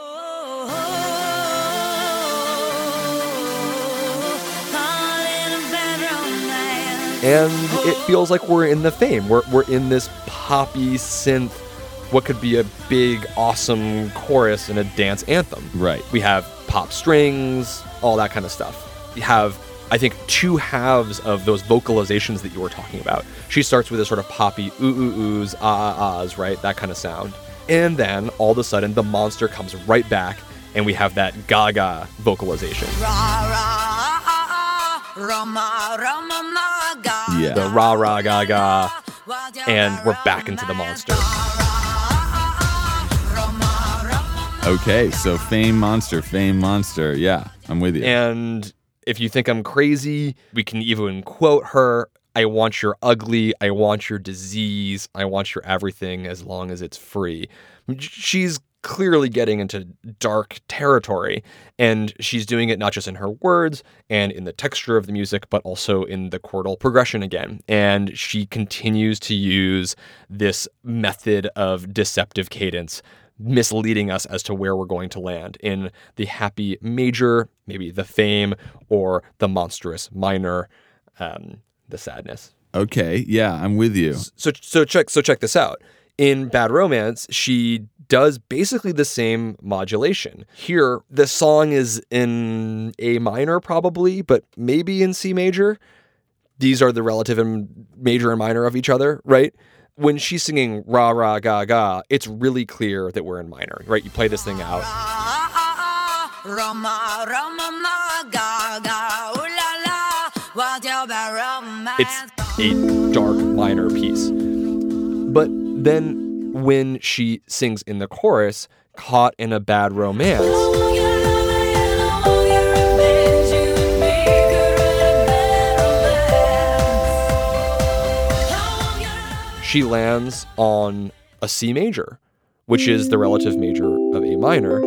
And it feels like we're in the fame. We're in this poppy synth, what could be a big, awesome chorus and a dance anthem. Right. We have pop strings, all that kind of stuff. We have, I think, two halves of those vocalizations that you were talking about. She starts with a sort of poppy ooh-ooh-oohs, ah-ah-ahs, right? That kind of sound. And then, all of a sudden, the monster comes right back, and we have that gaga vocalization. Yeah. The rah-rah gaga, and we're back into the monster. Okay, so fame monster. Yeah, I'm with you. And if you think I'm crazy, we can even quote her, I want your ugly, I want your disease, I want your everything as long as it's free. She's clearly getting into dark territory, and she's doing it not just in her words and in the texture of the music, but also in the chordal progression again. And she continues to use this method of deceptive cadence, misleading us as to where we're going to land in the happy major, maybe the fame, or the monstrous minor, the sadness. Okay, yeah, I'm with you. So check this out. In Bad Romance, she does basically the same modulation. Here, the song is in A minor probably, but maybe in C major. These are the relative and major and minor of each other, right? When she's singing rah, rah, ga, ga, it's really clear that we're in minor, right? You play this thing out. It's a dark minor piece. But then when she sings in the chorus, Caught in a Bad Romance, she lands on a C major, which is the relative major of A minor,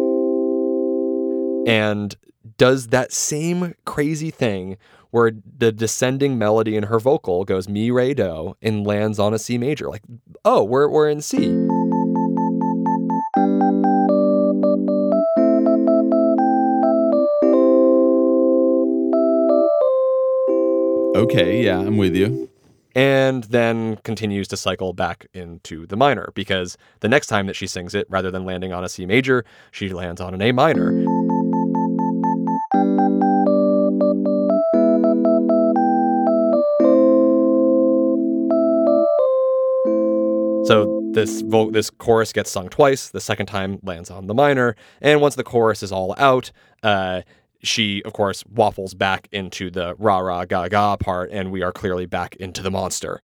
and does that same crazy thing where the descending melody in her vocal goes mi, re, do, and lands on a C major. Like, oh, we're in C. Okay, yeah, I'm with you. And then continues to cycle back into the minor, because the next time that she sings it, rather than landing on a C major, she lands on an A minor. So this chorus gets sung twice. The second time lands on the minor. And once the chorus is all out, she, of course, waffles back into the rah-rah ga-ga part, and we are clearly back into the monster.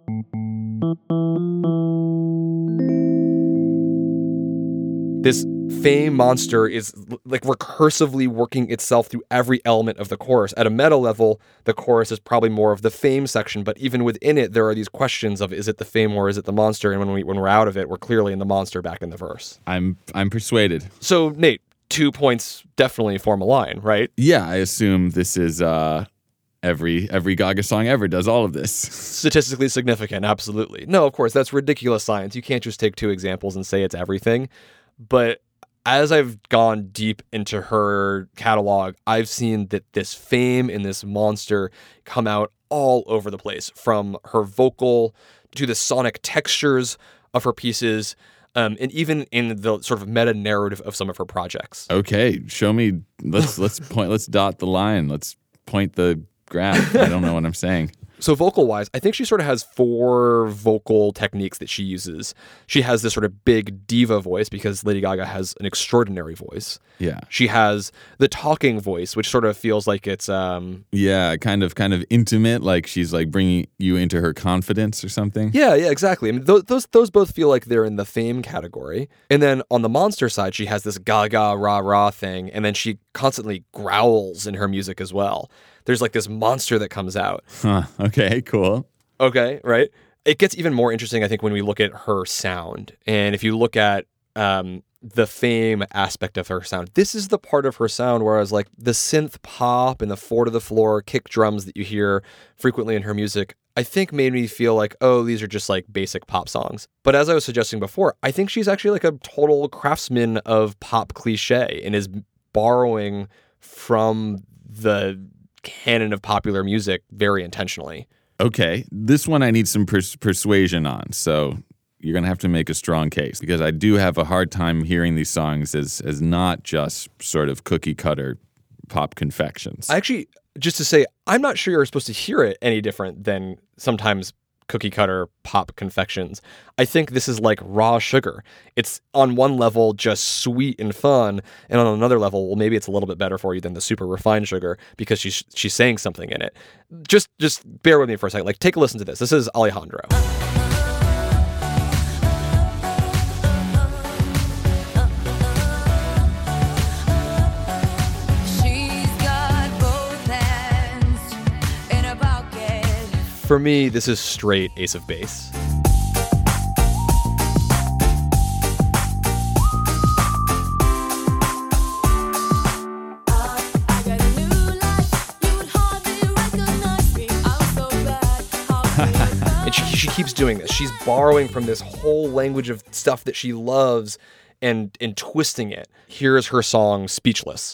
This Fame Monster is like recursively working itself through every element of the chorus. At a meta level, the chorus is probably more of the Fame section, but even within it, there are these questions of, is it the Fame or is it the Monster? And when we're out of it, we're clearly in the Monster back in the verse. I'm persuaded. So, Nate, 2 points definitely form a line, right? Yeah, I assume this is every Gaga song ever does all of this. Statistically significant, absolutely. No, of course, that's ridiculous science. You can't just take 2 examples and say it's everything. But as I've gone deep into her catalog, I've seen that this Fame and this Monster come out all over the place, from her vocal to the sonic textures of her pieces, and even in the sort of meta narrative of some of her projects. Okay, show me. Let's dot the line. Let's point the graph. I don't know what I'm saying. So vocal-wise, I think she sort of has 4 vocal techniques that she uses. She has this sort of big diva voice because Lady Gaga has an extraordinary voice. Yeah. She has the talking voice, which sort of feels like it's yeah, kind of intimate, like she's like bringing you into her confidence or something. Yeah, exactly. I mean, those both feel like they're in the Fame category. And then on the Monster side, she has this Gaga rah-rah thing, and then she constantly growls in her music as well. There's like this monster that comes out. Huh. Okay, cool. Okay, right? It gets even more interesting, I think, when we look at her sound. And if you look at the Fame aspect of her sound, this is the part of her sound where I was like, the synth pop and the 4-to-the-floor kick drums that you hear frequently in her music, I think made me feel like, oh, these are just like basic pop songs. But as I was suggesting before, I think she's actually like a total craftsman of pop cliche and is borrowing from the canon of popular music very intentionally. Okay, this one I need some persuasion on, so you're going to have to make a strong case, because I do have a hard time hearing these songs as not just sort of cookie-cutter pop confections. Actually, just to say, I'm not sure you're supposed to hear it any different than sometimes cookie-cutter pop confections. I think this is like raw sugar. It's on one level just sweet and fun, and on another level, well, maybe it's a little bit better for you than the super refined sugar because she's saying something in it. Just bear with me for a second. Like, take a listen to this. This is Alejandro. For me, this is straight Ace of Base. And she keeps doing this. She's borrowing from this whole language of stuff that she loves and twisting it. Here's her song, Speechless.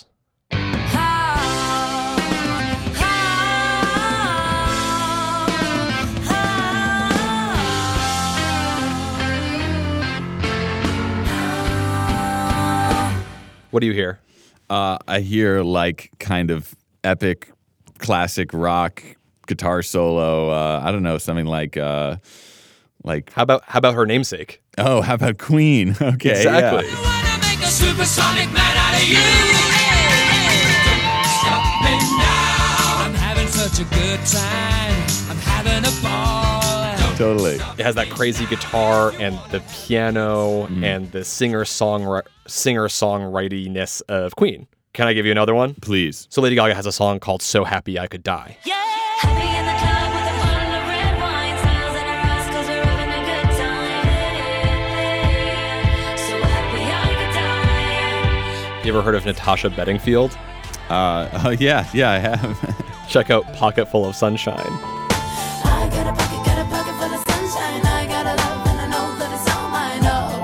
What do you hear? I hear like kind of epic, classic rock guitar solo. I don't know, something like how about her namesake? Oh, how about Queen? Okay, exactly. Yeah. I wanna make a supersonic man out of you. Stop me now. I'm having such a good time. I'm having a ball. Totally. It has that crazy guitar and the piano and the singer-songwritiness of Queen. Can I give you another one? Please. So Lady Gaga has a song called So Happy I Could Die. Yeah. Happy in the club with a bottle of red wine. Smiles in her eyes 'cause we're having a good time. So happy I could die. You ever heard of Natasha Bedingfield? Oh yeah, I have. Check out Pocket Full of Sunshine. I got a pocket full of sunshine. I got a love and I know that it's all mine.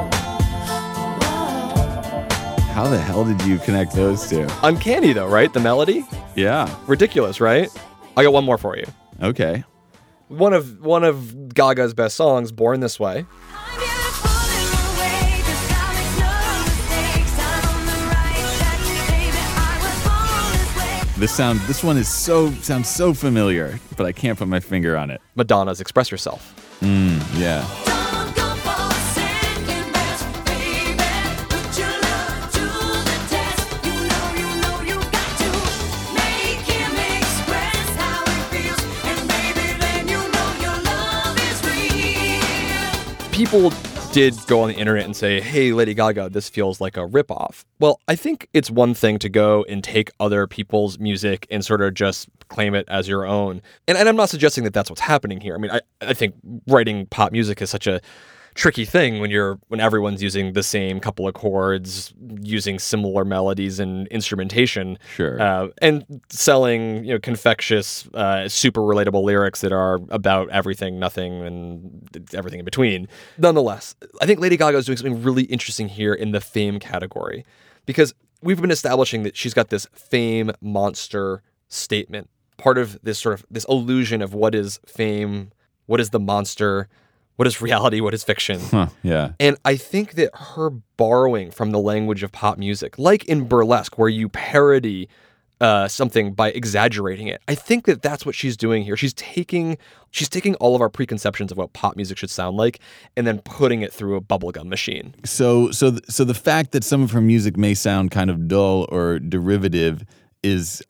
Oh. How the hell did you connect those two? Uncanny though, right? The melody? Yeah. Ridiculous, right? I got one more for you. Okay. One of Gaga's best songs, Born This Way. I'm beautiful in my way. This time makes no mistakes. I'm on the right track, baby. I was born this way. This one sounds so familiar, but I can't put my finger on it. Madonna's Express Yourself. Yeah. Don't go for second best, baby. Put your love to the test. You know you got to make him express how it feels. And baby, then you know your love is real. People did go on the internet and say, hey, Lady Gaga, this feels like a ripoff. Well, I think it's one thing to go and take other people's music and sort of just claim it as your own. And I'm not suggesting that that's what's happening here. I mean, I think writing pop music is such a tricky thing when everyone's using the same couple of chords, using similar melodies and instrumentation, and selling confectious, super relatable lyrics that are about everything, nothing, and everything in between. Nonetheless, I think Lady Gaga is doing something really interesting here in the fame category, because we've been establishing that she's got this fame monster statement, part of this illusion of what is fame, what is the monster, what is reality, what is fiction. And I think that her borrowing from the language of pop music, like in Burlesque, where you parody something by exaggerating it, I think that that's what she's doing here. She's taking all of our preconceptions of what pop music should sound like and then putting it through a bubblegum machine. So the fact that some of her music may sound kind of dull or derivative is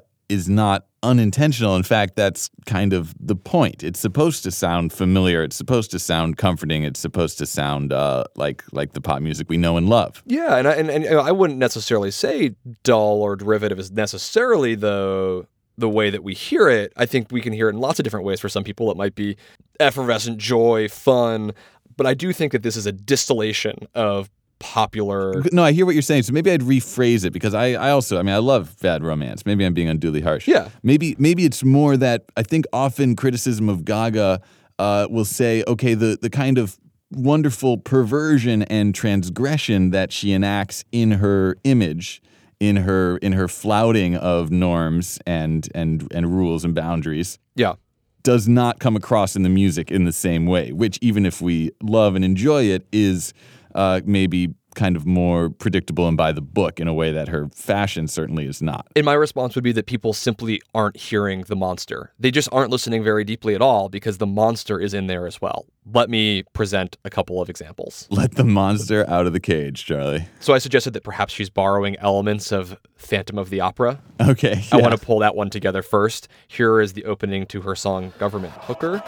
not unintentional. In fact, that's kind of the point. It's supposed to sound familiar. It's supposed to sound comforting. It's supposed to sound like the pop music we know and love. Yeah, and I wouldn't necessarily say dull or derivative is necessarily the way that we hear it. I think we can hear it in lots of different ways. For some people, it might be effervescent joy, fun. But I do think that this is a distillation of popular. No, I hear what you're saying. So maybe I'd rephrase it, because I love Bad Romance. Maybe I'm being unduly harsh. Yeah. Maybe it's more that I think often criticism of Gaga will say, okay, the kind of wonderful perversion and transgression that she enacts in her image, in her flouting of norms and rules and boundaries. Yeah. Does not come across in the music in the same way, which even if we love and enjoy it is maybe kind of more predictable and by the book in a way that her fashion certainly is not. And my response would be that people simply aren't hearing the monster. They just aren't listening very deeply at all, because the monster is in there as well. Let me present a couple of examples. Let the monster out of the cage, Charlie. So I suggested that perhaps she's borrowing elements of Phantom of the Opera. Okay. I want to pull that one together first. Here is the opening to her song Government Hooker.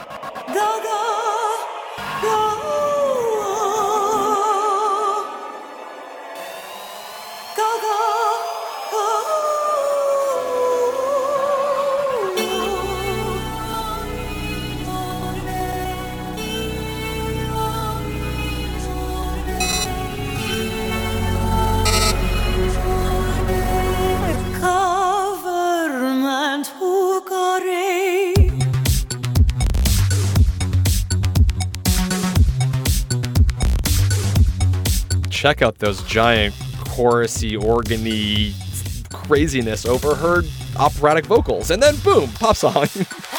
Check out those giant chorusy, organy craziness over her operatic vocals. And then boom, pop song.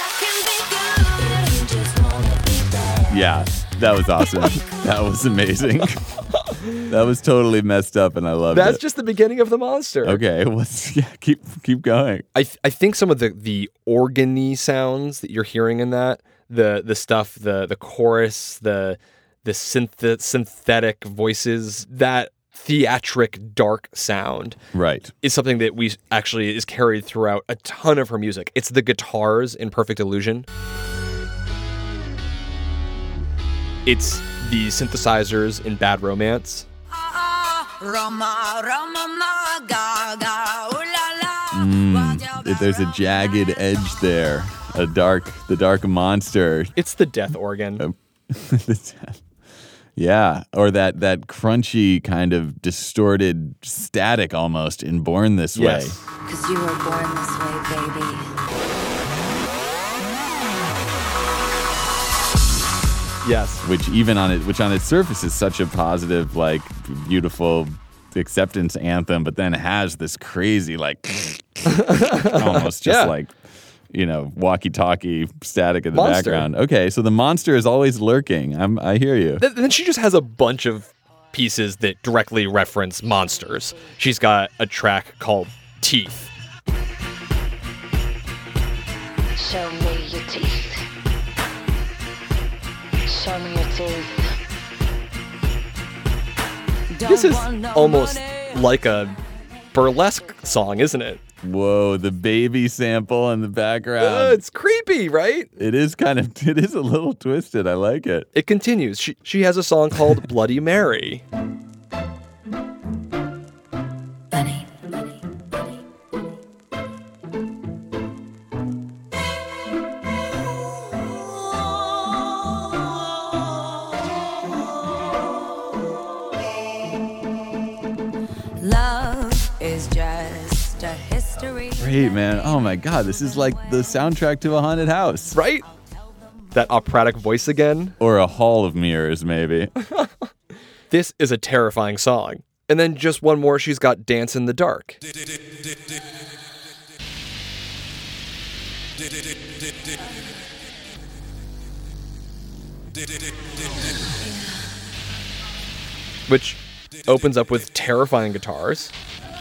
Yeah, that was awesome. That was amazing. That was totally messed up, and I loved it. That's just the beginning of the monster. Okay, keep going. I think some of the organy sounds that you're hearing in that, the stuff, the chorus, the synthetic voices, that theatric dark sound, right, is something that we actually is carried throughout a ton of her music. It's the guitars in Perfect Illusion. It's the synthesizers in Bad Romance. There's a jagged edge there, the dark monster. It's the death organ. Yeah, or that crunchy kind of distorted static almost in Born This Way. Because you were born this way, baby. Yes. Which on its surface is such a positive, like, beautiful acceptance anthem, but then has this crazy, like, almost just like, walkie-talkie static in the background. Okay, so the monster is always lurking. I hear you. Then she just has a bunch of pieces that directly reference monsters. She's got a track called Teeth. Show me your teeth. Show me your teeth. This is almost like a burlesque song, isn't it? Whoa, the baby sample in the background. It's creepy, right? It is a little twisted. I like it. It continues. She has a song called Bloody Mary. Bunny. Love is just a history. Great, man. Oh my God, this is like the soundtrack to a haunted house. Right? That operatic voice again. Or a hall of mirrors, maybe. This is a terrifying song. And then just one more, she's got Dance in the Dark. Which opens up with terrifying guitars.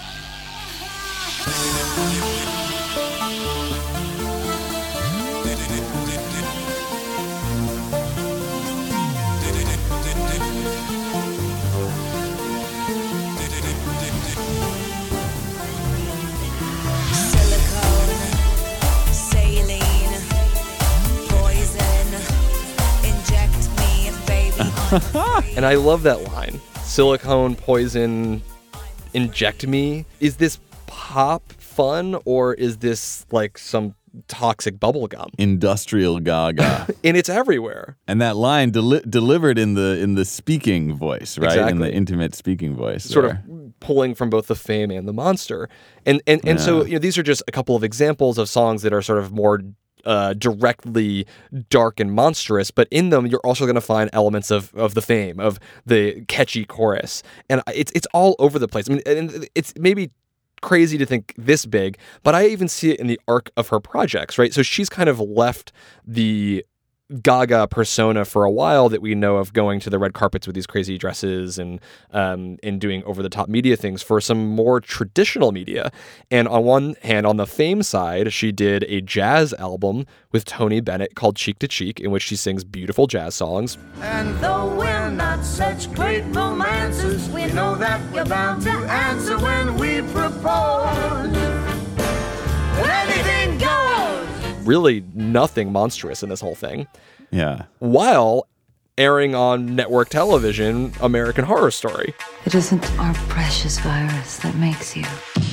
And I love that line. Silicone, poison, inject me. Is this pop fun or is this like some toxic bubblegum? Industrial Gaga. And it's everywhere. And that line delivered in the speaking voice, right? Exactly. In the intimate speaking voice. Sort of pulling from both the Fame and the Monster. And so these are just a couple of examples of songs that are sort of more directly dark and monstrous, but in them you're also going to find elements of the Fame, of the catchy chorus, and it's all over the place. I mean, and it's maybe crazy to think this big, but I even see it in the arc of her projects, right? So she's kind of left the Gaga persona for a while that we know of, going to the red carpets with these crazy dresses and doing over-the-top media things, for some more traditional media. And on one hand, on the Fame side, she did a jazz album with Tony Bennett called Cheek to Cheek, in which she sings beautiful jazz songs. And though we're not such great romancers, we know that we're bound to answer when we propose. Anything goes! Really nothing monstrous in this whole thing. Yeah. While airing on network television American Horror Story. It isn't our precious virus that makes you.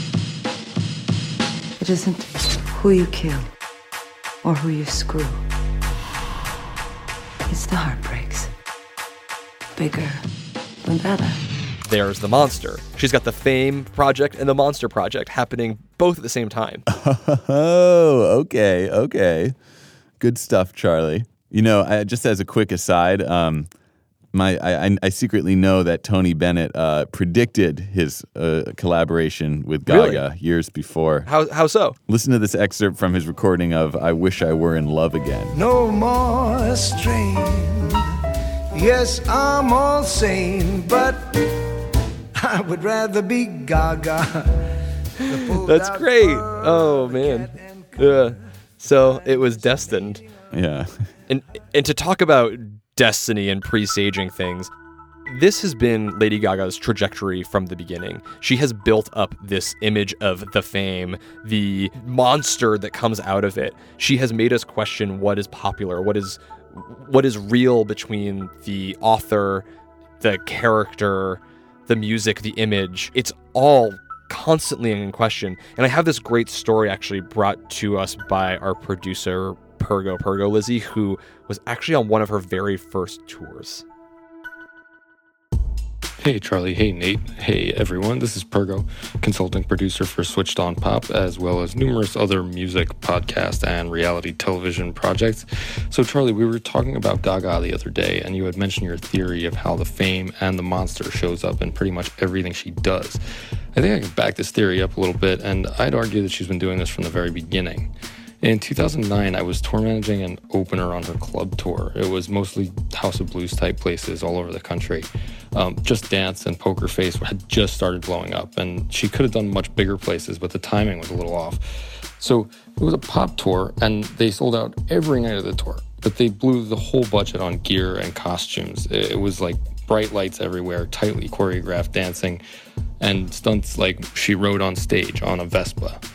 It isn't who you kill or who you screw. It's the heartbreaks. Bigger and better. There's the Monster. She's got the Fame project and the Monster project happening both at the same time. Oh, okay. Good stuff, Charlie. You know, just as a quick aside, I secretly know that Tony Bennett predicted his collaboration with Gaga years before. How so? Listen to this excerpt from his recording of I Wish I Were in Love Again. No more strain. Yes, I'm all sane, but I would rather be Gaga. That's great. Oh, man. Yeah. So it was destined. Yeah. And to talk about destiny and presaging things, this has been Lady Gaga's trajectory from the beginning. She has built up this image of the Fame, the monster that comes out of it. She has made us question what is popular, what is real between the author, the character, the music, the image. It's all constantly in question. And I have this great story actually brought to us by our producer, Pergo Lizzie, who was actually on one of her very first tours. Hey Charlie, hey Nate, hey everyone, this is Pergo, consulting producer for Switched On Pop, as well as numerous other music, podcast, and reality television projects. So Charlie, we were talking about Gaga the other day, and you had mentioned your theory of how the Fame and the Monster shows up in pretty much everything she does. I think I can back this theory up a little bit, and I'd argue that she's been doing this from the very beginning. In 2009, I was tour managing an opener on her club tour. It was mostly House of Blues type places all over the country. Just Dance and Poker Face had just started blowing up, and she could have done much bigger places, but the timing was a little off. So it was a pop tour, and they sold out every night of the tour, but they blew the whole budget on gear and costumes. It was like bright lights everywhere, tightly choreographed dancing, and stunts like she rode on stage on a Vespa.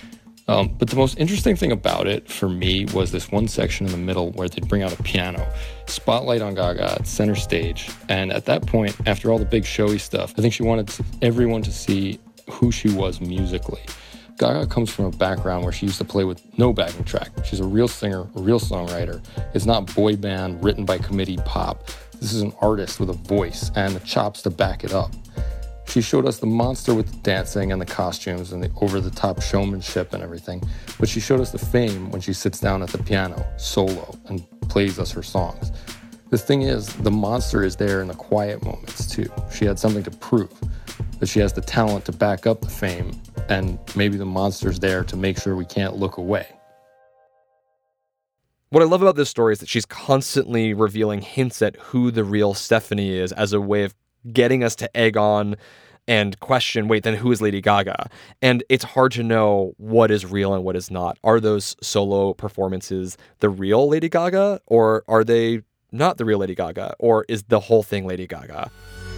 But the most interesting thing about it for me was this one section in the middle where they'd bring out a piano, spotlight on Gaga at center stage. And at that point, after all the big showy stuff, I think she wanted everyone to see who she was musically. Gaga comes from a background where she used to play with no backing track. She's a real singer, a real songwriter. It's not boy band, written by committee pop. This is an artist with a voice and the chops to back it up. She showed us the monster with the dancing and the costumes and the over-the-top showmanship and everything, but she showed us the fame when she sits down at the piano, solo, and plays us her songs. The thing is, the monster is there in the quiet moments, too. She had something to prove, that she has the talent to back up the fame, and maybe the monster's there to make sure we can't look away. What I love about this story is that she's constantly revealing hints at who the real Stephanie is as a way of getting us to egg on and question, wait, then who is Lady Gaga? And it's hard to know what is real and what is not. Are those solo performances the real Lady Gaga, or are they not the real Lady Gaga? Or is the whole thing Lady Gaga?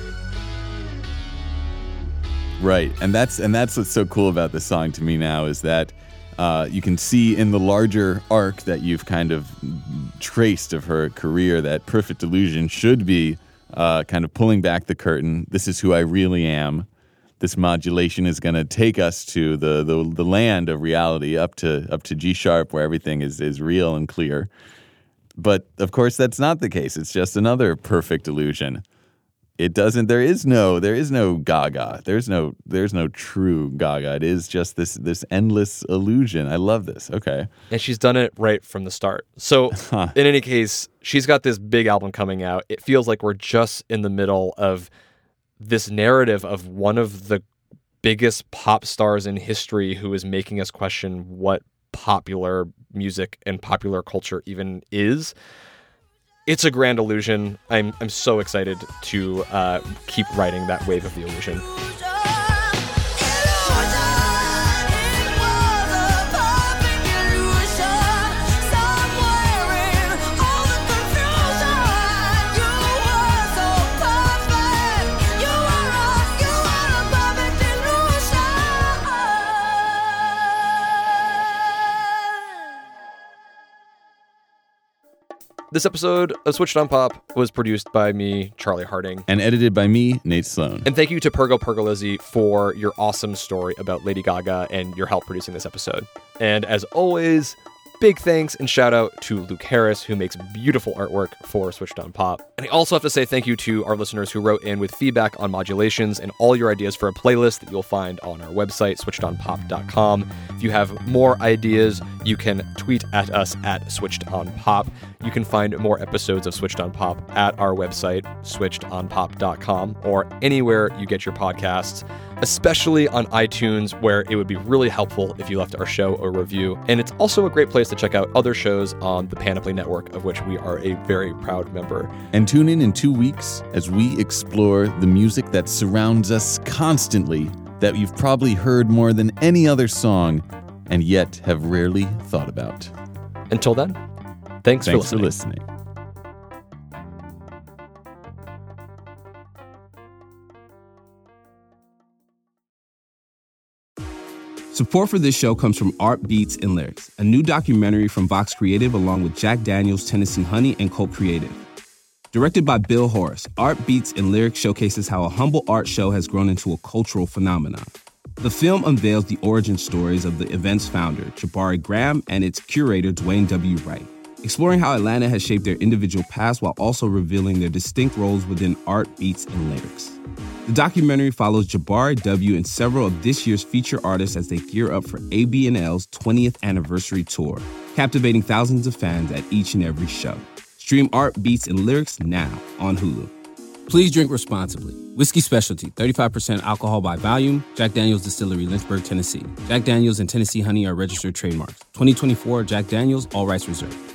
Right, and that's what's so cool about this song to me now is that you can see in the larger arc that you've kind of traced of her career that Perfect Illusion should be kind of pulling back the curtain. This is who I really am. This modulation is going to take us to the land of reality, up to G sharp, where everything is real and clear. But of course, that's not the case. It's just another perfect illusion. It doesn't. There is no Gaga. There's no true Gaga. It is just this endless illusion. I love this. Okay, and she's done it right from the start. So in any case, she's got this big album coming out. It feels like we're just in the middle of this narrative of one of the biggest pop stars in history who is making us question what popular music and popular culture even is. It's a grand illusion. I'm so excited to keep riding that wave of the illusion. This episode of Switched on Pop was produced by me, Charlie Harding. And edited by me, Nate Sloan. And thank you to Pergo Pergolizzi for your awesome story about Lady Gaga and your help producing this episode. And as always, big thanks and shout out to Luke Harris, who makes beautiful artwork for Switched on Pop. And I also have to say thank you to our listeners who wrote in with feedback on modulations and all your ideas for a playlist that you'll find on our website, switchedonpop.com. If you have more ideas, you can tweet at us at switchedonpop. You can find more episodes of Switched on Pop at our website, switchedonpop.com, or anywhere you get your podcasts, especially on iTunes, where it would be really helpful if you left our show a review. And it's also a great place to check out other shows on the Panoply Network, of which we are a very proud member. And tune in 2 weeks as we explore the music that surrounds us constantly, that you've probably heard more than any other song, and yet have rarely thought about. Until then, thanks for listening. Support for this show comes from Art Beats and Lyrics, a new documentary from Vox Creative along with Jack Daniels, Tennessee Honey, and Colt Creative. Directed by Bill Horace, Art Beats and Lyrics showcases how a humble art show has grown into a cultural phenomenon. The film unveils the origin stories of the event's founder, Jabari Graham, and its curator, Dwayne W. Wright, exploring how Atlanta has shaped their individual paths while also revealing their distinct roles within Art Beats and Lyrics. The documentary follows Jabari W. and several of this year's feature artists as they gear up for AB&L's 20th anniversary tour, captivating thousands of fans at each and every show. Stream Art Beats and Lyrics now on Hulu. Please drink responsibly. Whiskey Specialty, 35% alcohol by volume. Jack Daniel's Distillery, Lynchburg, Tennessee. Jack Daniel's and Tennessee Honey are registered trademarks. 2024 Jack Daniel's, all rights reserved.